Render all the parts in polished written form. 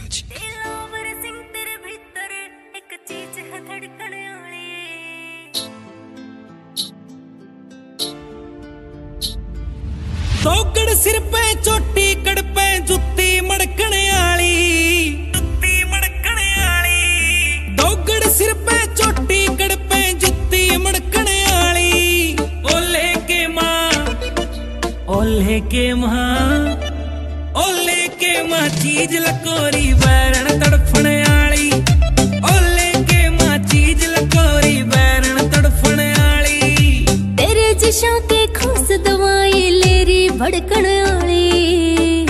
Music. दोगड़ सिर पे चोटी कड़ पे जुत्ती मड़कने आली, जुत्ती मड़कने आली। दोगड़ सिर पे चोटी कड़ पे जुत्ती मड़कने आली। ओले के माँ, ओले के माँ, ओले के माँ चीज लकोरी बैरन तड़फने आली। ओले के माँ चीज लकोरी बैरन तड़फने आली। तेरे जिशा के खास दवाई लेरी भड़कन आली,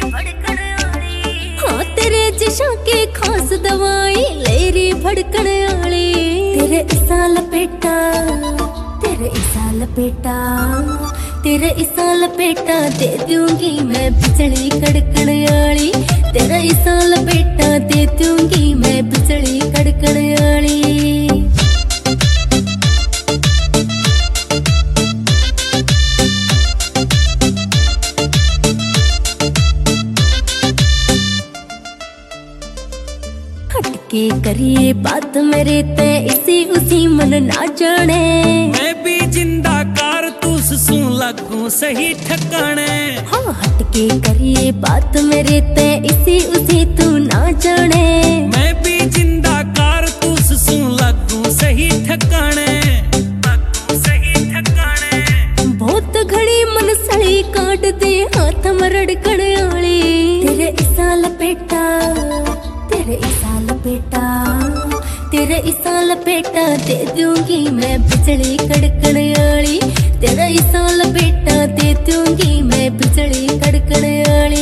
हाँ तेरे जिशा के खास दवाई लेरी भड़कन आली। तेरे इसा लपेटा, तेरे इसा लपेटा, तेरे इसा लपेटा दे दूंगी मैं बिजली कड़कन आली। तेरा इसा लपेटा दे दूंगी मैं बिजली कड़कन आली। हटके करिए बात मेरे ते इसी उसी मन ना जाने। मैं भी जिंदा कारतूस सुन लगूं सही ठिकाने। हाँ हटके करिए बात मेरे ते इसी उसी तू ना जाने। मैं भी जिंदा कारतूस सुन लगूं सही ठिकाने, लगूं सही ठिकाने। बहुत घड़ी मन सड़ी काट दे हाथ मरड़कण आली। तेरे इसा लपेटा, तेरे इसा लपेटा, तेरे इसा लपेटा दे दूंगी मैं बिजली कड़कन आली। तेरा इसा लपेटा दे दूंगी मैं बिजली कड़कन आली।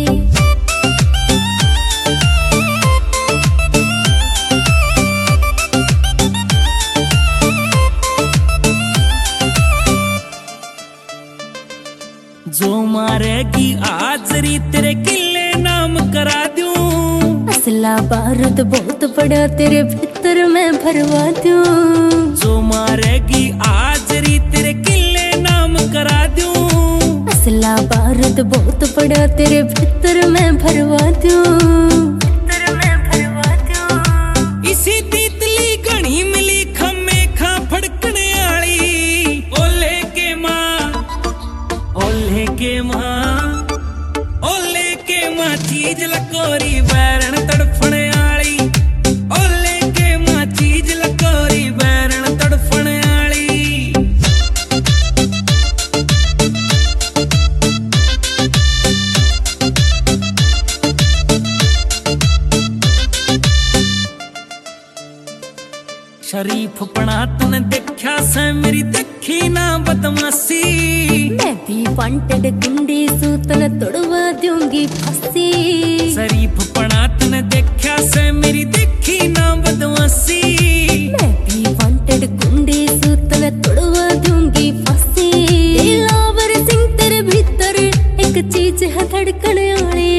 जो मारेगी आजरी तेरे किले नाम करा दूं। असला बारूद बहुत बड़ा तेरे भीतर मैं भरवा दूं। जो मारेगी आजरी तेरे किले नाम करा दूं। असला बारूद बहुत बड़ा तेरे भीतर मैं भरवा दूं। इसी तीतली घनी मिली खम्मे खा फड़कने आली। ओले के माँ, ओले के माँ, ओले के माँ चीज लकोरी बैरन तड़फने आली। ओले के माँ चीज लकोरी बैरन तड़फने आली। शरीफ पना तूने देखा से मेरी देखी ना बदमाशी। मैं भी वांटेड गुंडी सूतन तोड़वा दूंगी फांसी। शरीफ पना तूने देखा से मेरी देखी ना बदमाशी। मैं भी वांटेड गुंडी सूतन तोड़वा दूंगी फांसी। दिलावर सिंह तेरे भीतर एक चीज है धड़कन आली।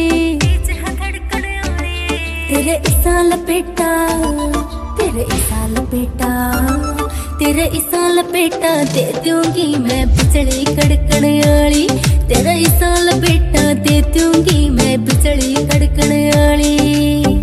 तेरे इसा लपेटा, तेरे इसा लपेटा, तेरे इसा लपेटा दे दूंगी मैं बिजली कड़कन आली। तेरा इसा लपेटा दे दूंगी मैं बिजली कड़कन आली।